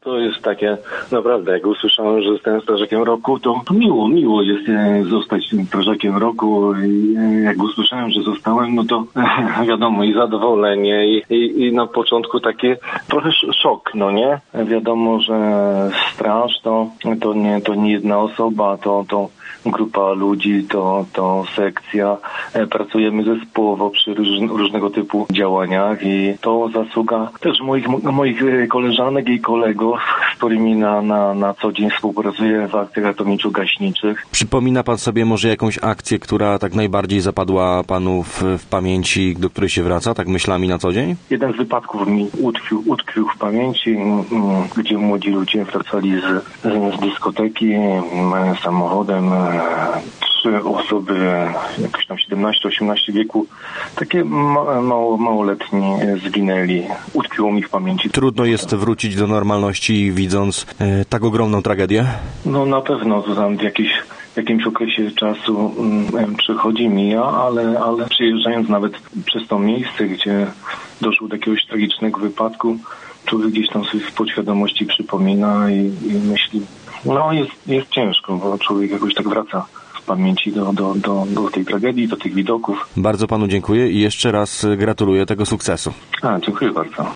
To jest takie, naprawdę, jak usłyszałem, że zostałem strażakiem roku, to miło jest zostać strażakiem roku. I jak usłyszałem, że zostałem, no to wiadomo, i zadowolenie, i na początku takie trochę szok, no nie? Wiadomo, że straż to nie jedna osoba, to grupa ludzi, to sekcja. Pracujemy zespołowo przy różnego typu działaniach i to zasługa też moich koleżanek i kolegów, z którymi na co dzień współpracuję w akcjach ratowniczo-gaśniczych. Przypomina pan sobie może jakąś akcję, która tak najbardziej zapadła panu w pamięci, do której się wraca, tak myślami na co dzień? Jeden z wypadków mi utkwił w pamięci, gdzie młodzi ludzie wracali z dyskoteki samochodem. 3 osoby, jakoś tam 17-18 wieku, takie małoletni zginęli. Utkwiło mi w pamięci. Trudno jest wrócić do normalności, widząc tak ogromną tragedię? No na pewno to tam w jakimś okresie czasu przychodzi, mija, ale przyjeżdżając nawet przez to miejsce, gdzie doszło do jakiegoś tragicznego wypadku, człowiek gdzieś tam sobie w podświadomości przypomina i myśli, jest ciężko, bo człowiek jakoś tak wraca w pamięci do tej tragedii, do tych widoków. Bardzo panu dziękuję i jeszcze raz gratuluję tego sukcesu. Dziękuję bardzo.